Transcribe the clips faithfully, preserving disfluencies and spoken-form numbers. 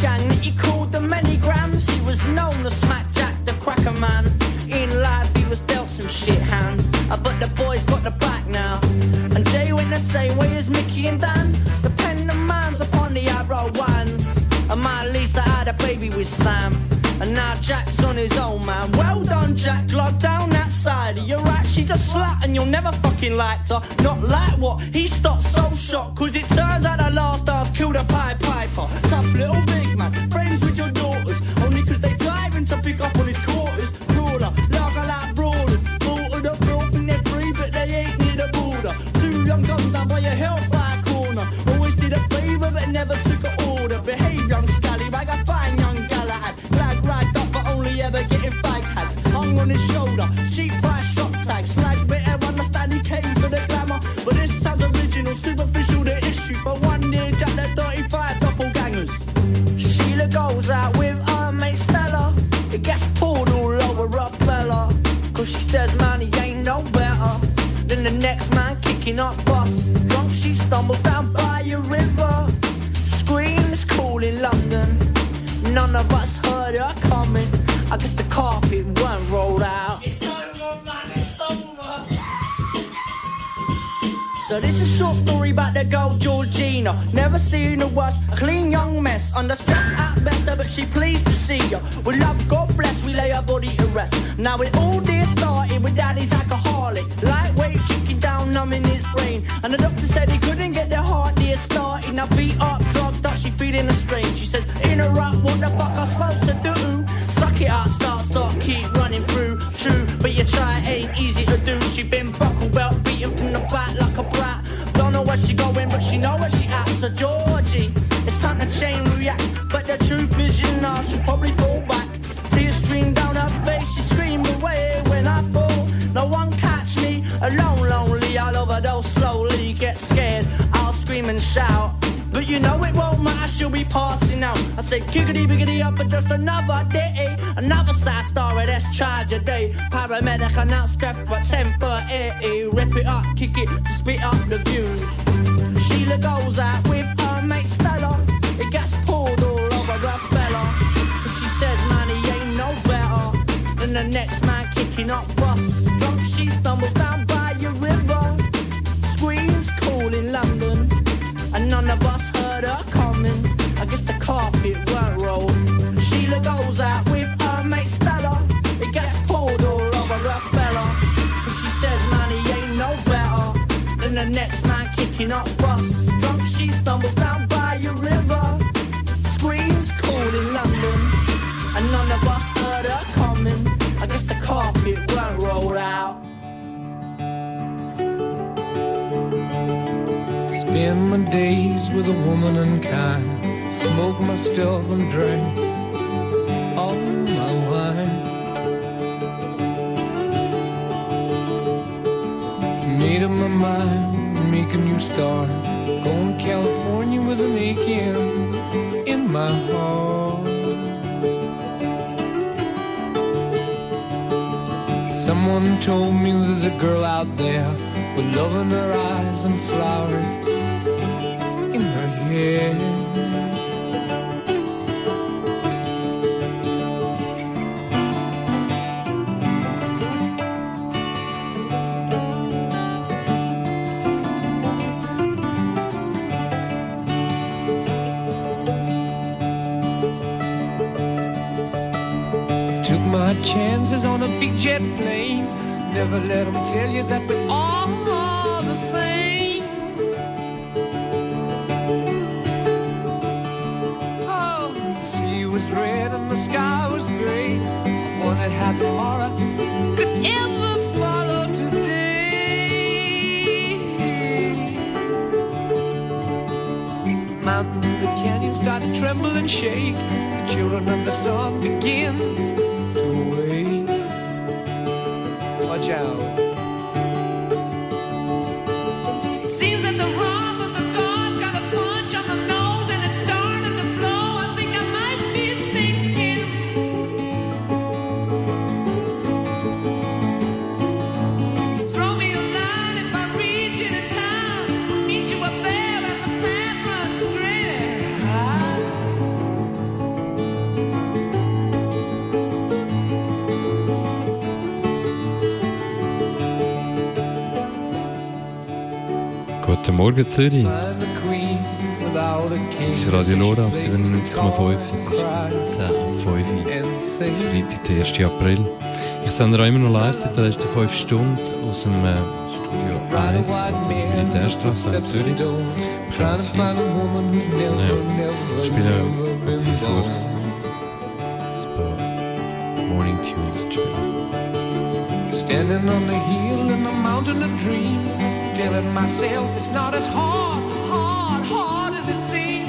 gang that he called the Many Grams. He was known to smack Jack the Cracker Man. In life he was dealt some shit hands, uh, but the boys got the back now. And Jay went the same way as Mickey and Dan. The pen and man's upon the arrow ones. And my Lisa had a baby with Sam, and now Jack's on his own, man. Well done, Jack, lock down that side. You're right, she's a slut and you'll never fucking like her. Not like what? He stopped so shocked, cause it turns out the last half killed a Pied Piper. Tough little big man, friends with your daughters, only cause they driving to pick up on his quarters. Brawler, lager like brawlers, bought of the filth and they're free but they ain't near the border. Two young guns down by your hellfire corner, always did a favour but never took an order. Behave young scallywag, I find young Galahad, glad ragged up but only ever getting fag hats. Hung on his shoulder, cheap price shop tag, slag better understand he came for the glamour. But this sounds original, superficial the issue. For one year Jack the thirty-five doppelgangers. Sheila goes out with her mate Stella, it gets pulled all over her fella, cause she says man he ain't no better than the next man kicking up bus. Drunk she stumbles down by a river, screams cool in London. None of us heard her coming, I guess the carpet weren't rolled out. It's over man, it's over. So this is a short story about the girl Georgina. Never seen a worse, a clean young mess, under stress at best, but she pleased to see her. With love, God bless, we lay her body to rest. Now it all did started with daddy's alcoholic, lightweight chicken down, numbing his brain. And the doctor said he couldn't get the heart dear started. Now beat up, drugged up, she feeling a strain. She says, interrupt, what the fuck I'm supposed to do? Suck it out, start, start, keep running through. True, but you try, it ain't easy to do. She been buckle belt, beaten from the back like a brat. Don't know where she going, but she know where she at. So Georgie, it's time to chain react. But the truth is, you know, she'll probably fall back. Tears stream down her face, she scream away when I fall. No one catch me, alone, lonely. I'll overdose slowly, get scared, I'll scream and shout. But you know it won't matter, she'll be passing out. I say kickity biggity up, but just another day. Another sad story, that's tragedy. Paramedic announced death at ten thirty. Rip it up, kick it, spit up the views. Sheila goes out with her mate Stella, it gets pulled all over her fella. And she says man he ain't no better than the next man kicking up bus. Drunk she stumbles down by a river, screams cool in London. And none of us heard her coming, I guess the carpet weren't rolled. Sheila goes out with her mate Stella, it gets pulled all over her fella. And she says man he ain't no better than the next man kicking up bus. Drunk she stumbles down by a river, screams cool in London. And none of us heard her coming, I guess the carpet weren't rolled out. Spend my days with a woman unkind, smoke my stuff and drink all my wine. Made up my mind, make a new start, going to California with an aching in my heart. Someone told me there's a girl out there with love in her eyes and flowers in her hair. Took my chances on a big jet plane. Never let them tell you that we're all the same. Oh, the sea was red and the sky was gray. One that had tomorrow could ever follow today. Mountains and the canyons started to tremble and shake. The children of the sun begin to wake. Watch out. It seems that the wrath of the gods got a punch on the nose and it started to flow. I think I might be sinking. Throw me a line if I reach you in time. Meet you up there and the path runs straight. Guten Morgen Zürich. Es ist Radio Nora auf siebenundneunzig Komma fünf. Es ist zehn Uhr fünf, Freitag, der ersten April. Ich sende auch immer noch live seit den letzten fünf Stunden aus dem äh, Studio eins an der Militärstraße in Zürich. Ich kann es viel. Naja, ich spiele und versuche es. Ein paar Morning Tunes zu spielen. Standing on the hill in the mountain of dreams, telling myself it's not as hard, hard, hard as it seems.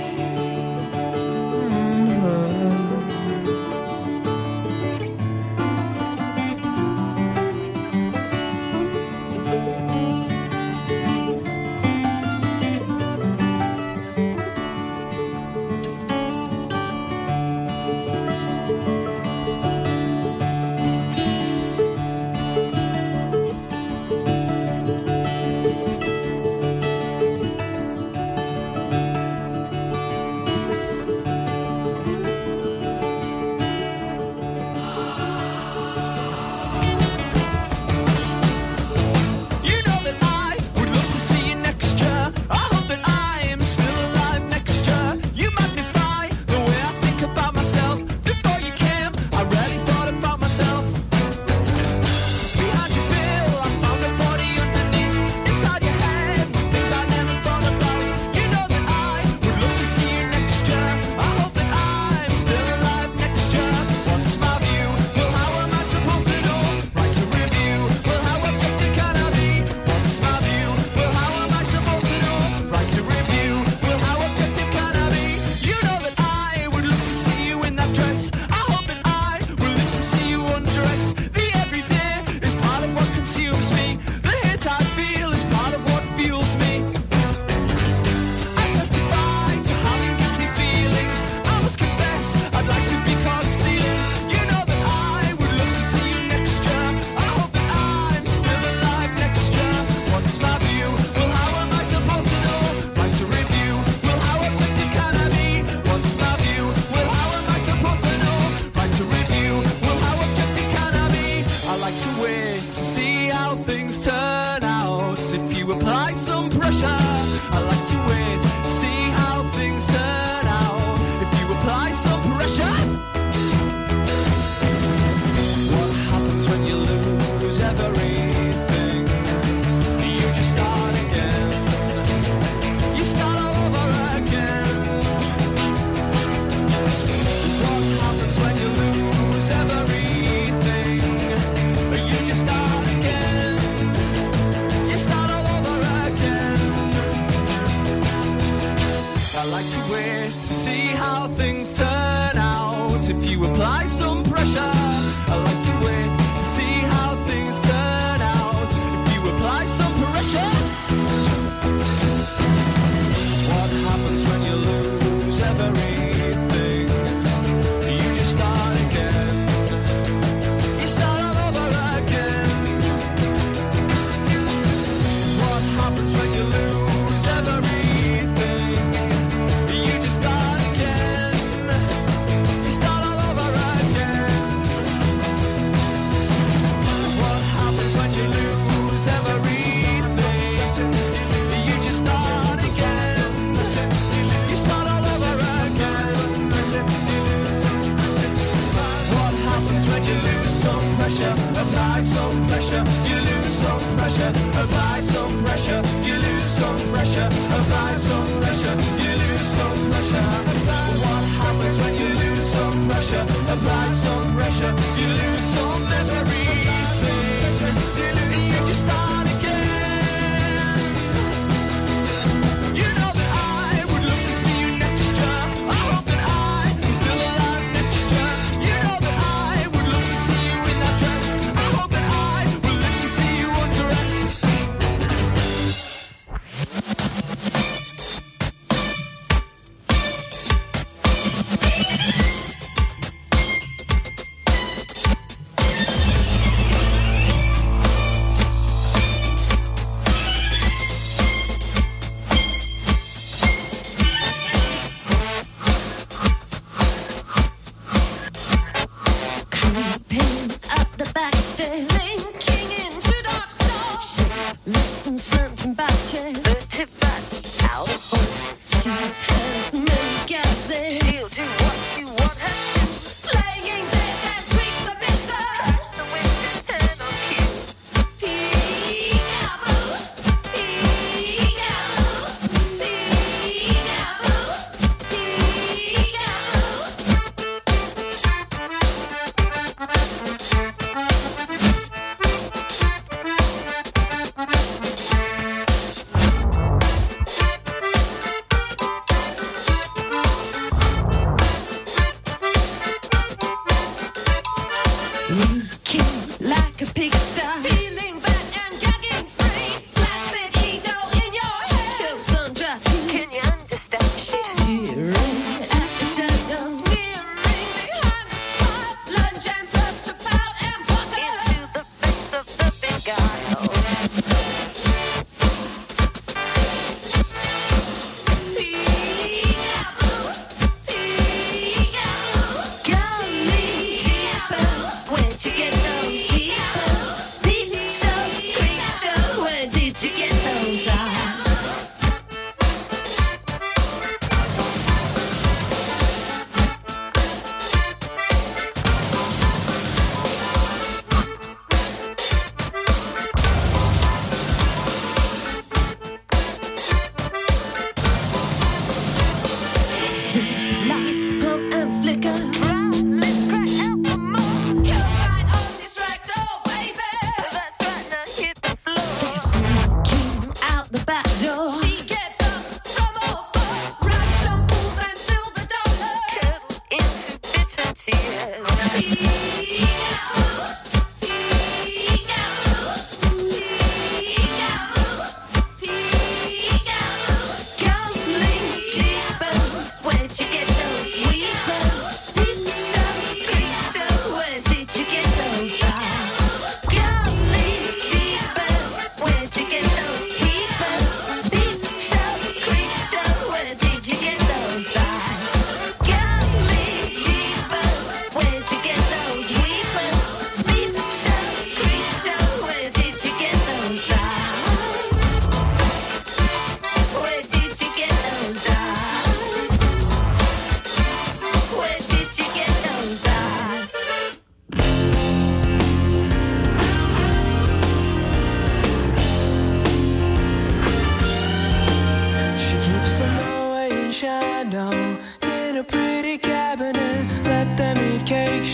Linking into dark stars. Listen, slurped and back chairs. Tip back.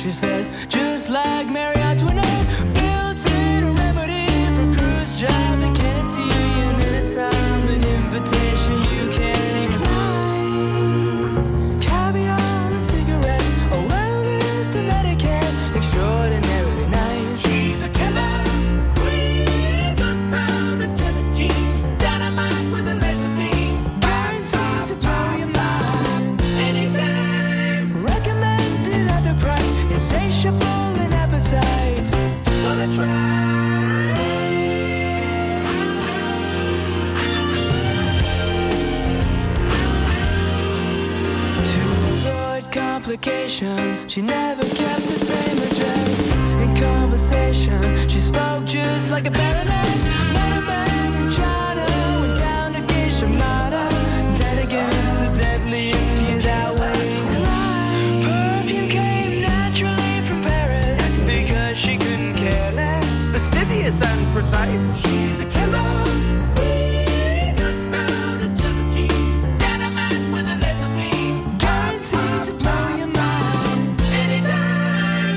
she says, just like Mary Antoinette, built-in remedy for cruise traffic. Can't see you anytime, an invitation you can't decline. Caviar and cigarettes, a wellness to etiquette, extraordinarily nice. She's a killer queen, gunpowder to the gene, dynamite with a laser beam, guaranteed to blow your mind anytime. Recommended at the price, insatiable in appetite. Wanna try? Complications, she never kept the same address. In conversation, she spoke just like a baroness. Met a man from China, went down to Geisha Mata. Then again, incidentally, if you're that way inclined, perfume came naturally from Paris because she couldn't care less. Fastidious and precise, she's a killer. To blow your mind anytime.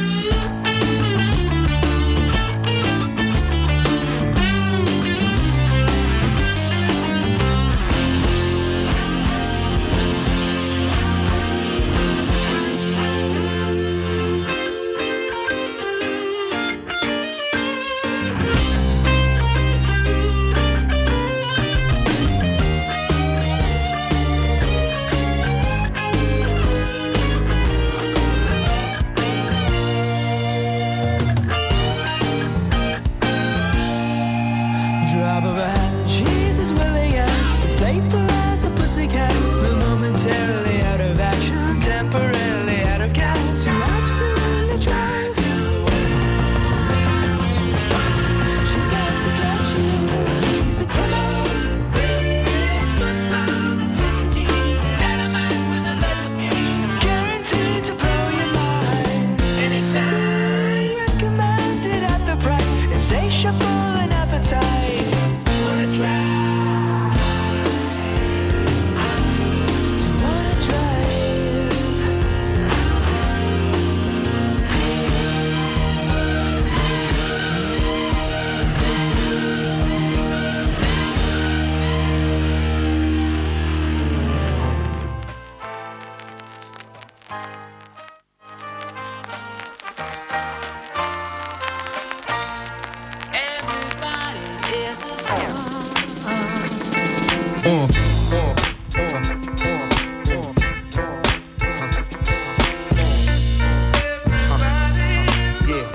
Drop of a hat, she's as willing as, as playful as a pussycat, but momentarily out of action, temporarily out of gas, to absolutely drive you away. She's out to get you. She's a killer. Dynamite with a laser beam, guaranteed to blow your mind anytime. Recommended at the price, insatiable in appetite. Wanna try? To wanna try? Everybody is a star. Uh, uh, uh, uh, yeah.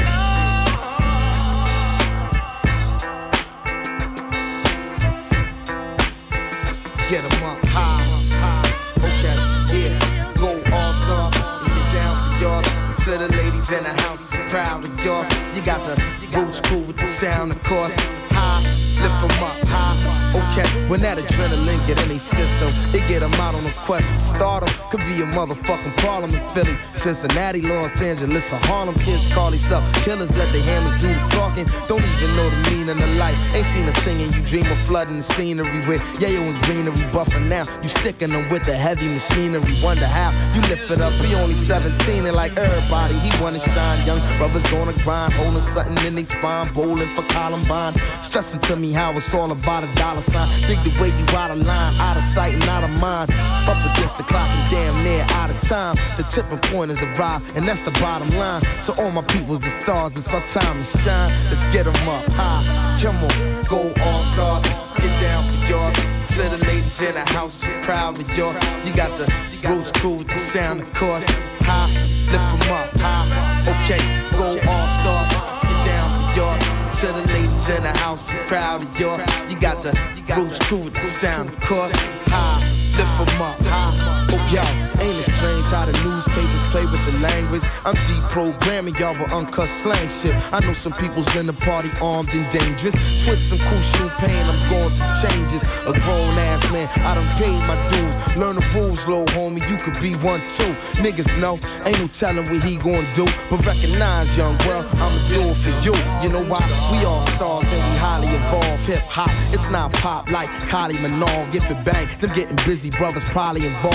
Get 'em up high, high, okay, yeah. Go all star, you get down for y'all. To the ladies in the house, I'm proud of y'all. You got the roots cool with the sound, of course. High, lift 'em up high. Okay, when that adrenaline get in their system, it get them out on a quest for stardom. Could be a motherfucking problem in Philly, Cincinnati, Los Angeles, or Harlem. Kids call themselves killers, let the hammers do the talking. Don't even know the meaning of life. Ain't seen a thing and you dream of flooding the scenery with yayo and greenery buffing now. You sticking them with the heavy machinery. Wonder how you lift it up. We only seventeen and like everybody, he wanna shine. Young brothers on the grind, holding something in their spine, bowling for Columbine. Stressing to me how it's all about a dollar sign. Think the way you out of line, out of sight and out of mind. Up against the clock and damn near out of time. The tipping point is arrived, and that's the bottom line. To all my peoples, the stars, it's our time to shine. Let's get them up high. Come on, go all star. Get down for y'all. To the ladies in the house, I'm proud of y'all. You got the roots cool with the sound, of course. High, lift them up high. Okay, go all star. Get down for y'all. To the ladies in the house, I'm proud of y'all. You got the roots cool with the sound, of course. High, lift them up high. Oh, yo, ain't it strange how the newspapers play with the language? I'm deprogramming y'all with uncut slang shit. I know some people's in the party armed and dangerous. Twist some cool shoe pain, I'm going through changes. A grown ass man, I done paid my dues. Learn the rules, little homie, you could be one too. Niggas know, ain't no telling what he gon' do. But recognize, young girl, I'ma do it for you. You know why? We all stars and we highly evolved. Hip hop, it's not pop like Kylie Minogue. If it bang, them getting busy brothers probably involved in it.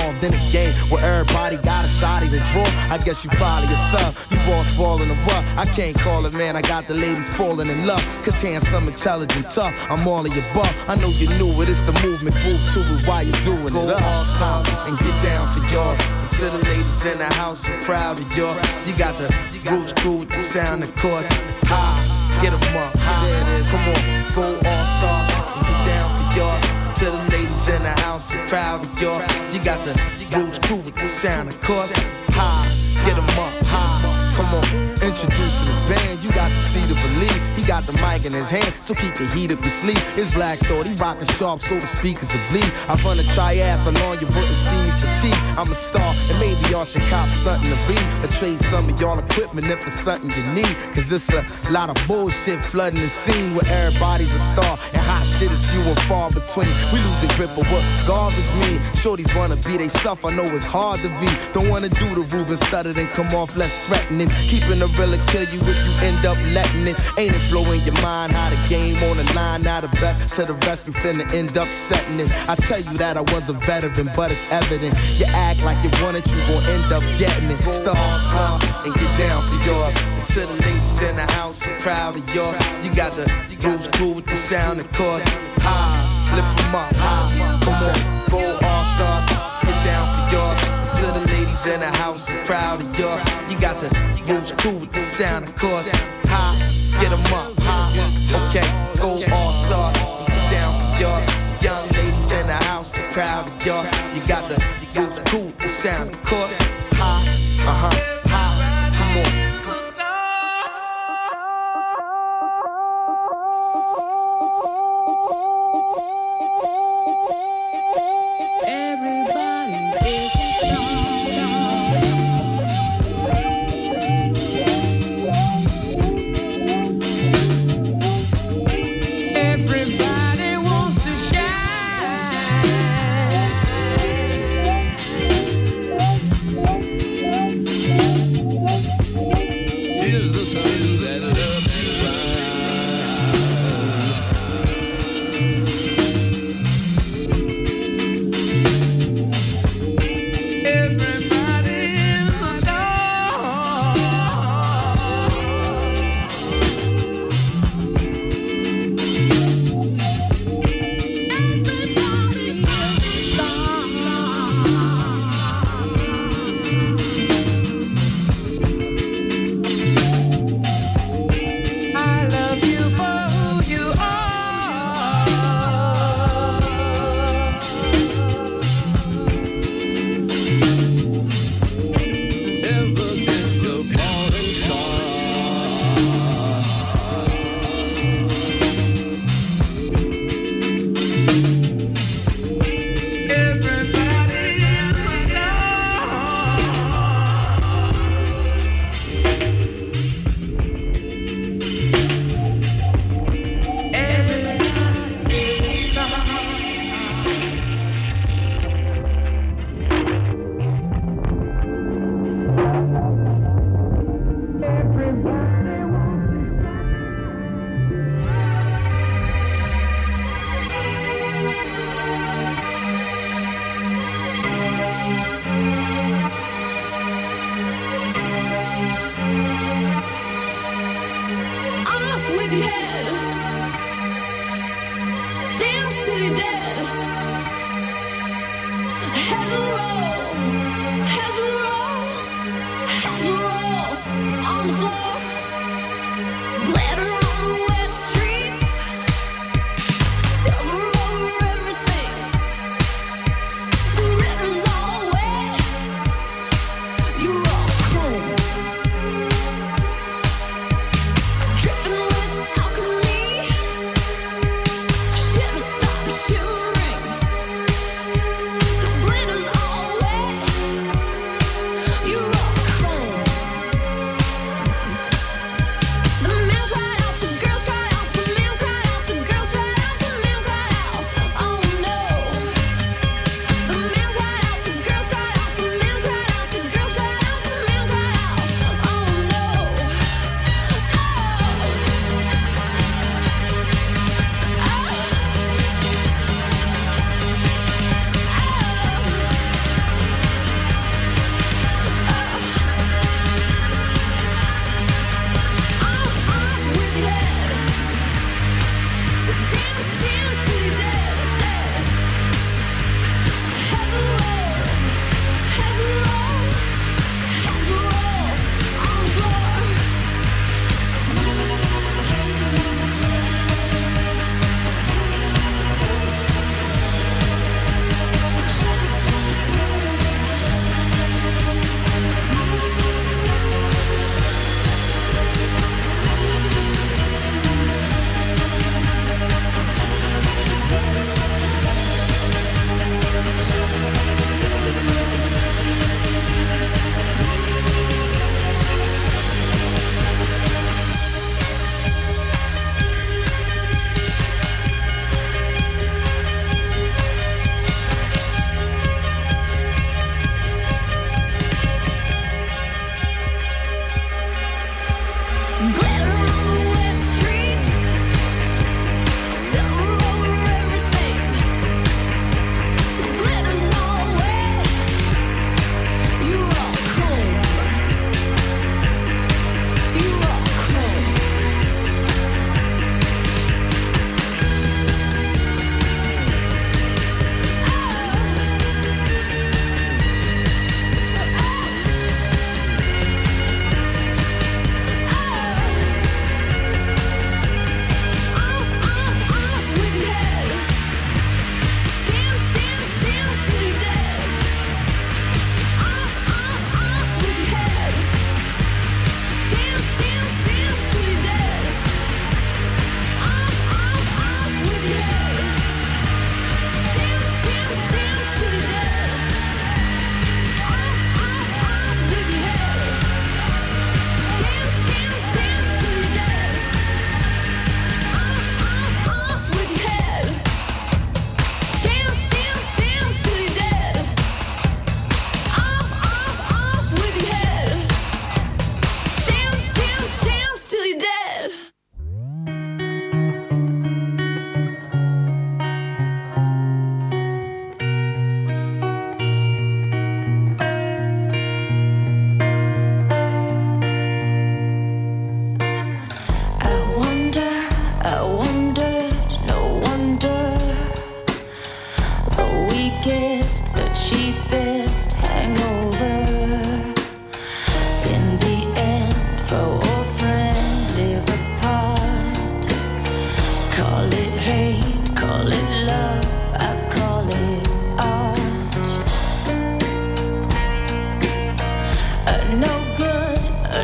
game where everybody got a shot to draw. I guess you probably a thug. You boss ballin' the rough. I can't call it, man. I got the ladies falling in love. Cause handsome, intelligent, tough. I'm all of your buff. I know you knew it. It's the movement. Prove to it while you're doing Go it. Go all star and get down for y'all. To the ladies in the house, I'm proud of y'all. You got the Roots Crew with the sound, of course. High, get 'em up. High, come on, go all star and get down for y'all. To the ladies in the house, I'm proud of y'all. You got the Roots Crew with the sound, of course. High, get 'em up. High, come on, introducing the band. You got to see to believe. He got the mic in his hand, so keep the heat up your sleeve. It's Black Thought, he rockin' sharp, so the speakers will bleed. I run a triathlon, you wouldn't see me fatigue. I'm a star, and maybe y'all should cop something to be. Or trade some of y'all equipment if it's something you need. Cause it's a lot of bullshit flooding the scene where everybody's a star and hot shit is few and far between. We losing grip of what garbage mean. Shorties wanna be they self, I know it's hard to be. Don't wanna do the Ruben stutter and come off less threatening. Keeping the realer kill you if you end up letting it. Ain't it blowing your mind how the game on the line? Now the best to the rest, we finna end up setting it. I tell you that I was a veteran, but it's evident. You act like you want it, you gon' end up getting it. Star, star, and get down for yours. And to the ladies in the house, I'm proud of yours. You got the Roots Crew with the sound, of course. High, lift 'em up, high. Come on, go all star, get down for yours. And to the ladies in the house, I'm proud of yours. You got the Roots Crew with the sound, of course. High, get 'em up, high. Okay, go all star, get down for yours. Young ladies in the house, I'm proud of y'all. You got the Roots Crew with the sound, of course. High, uh huh, high. Come on.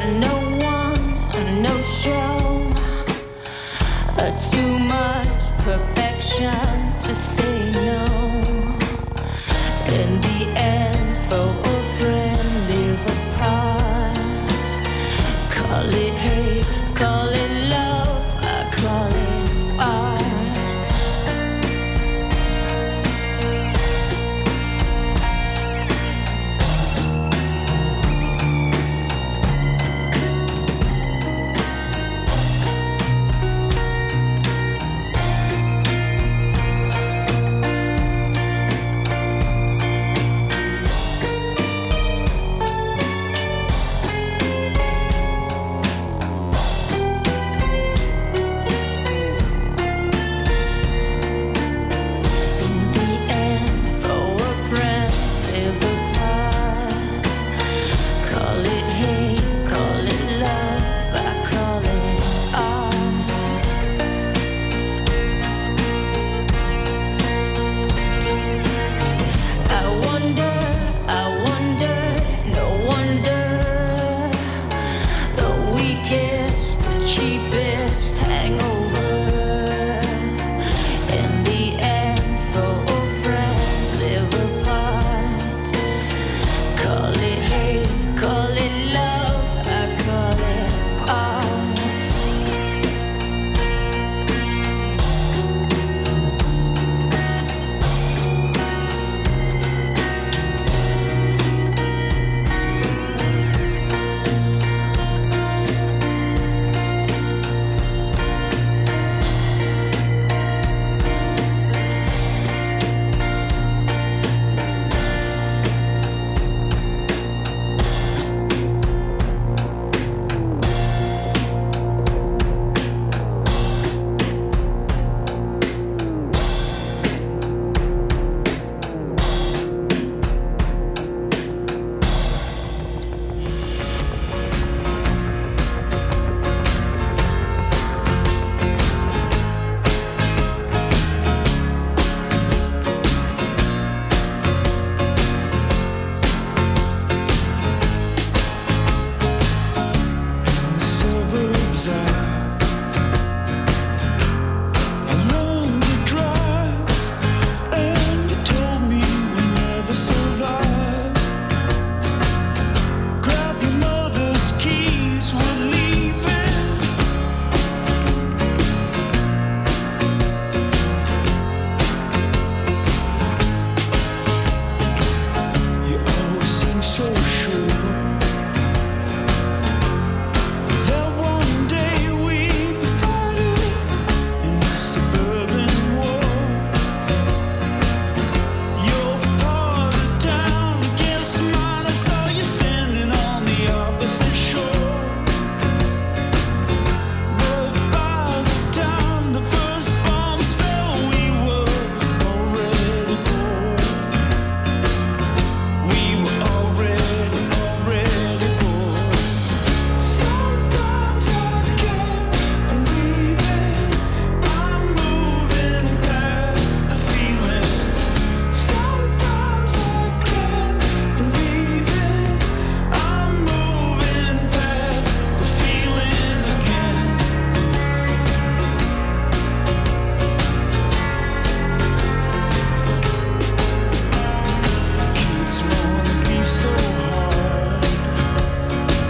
but no one, no show. Uh, too much perfection to say no. In the end, foe or friend live apart. Call it hate, call it love, I call it art. Opposite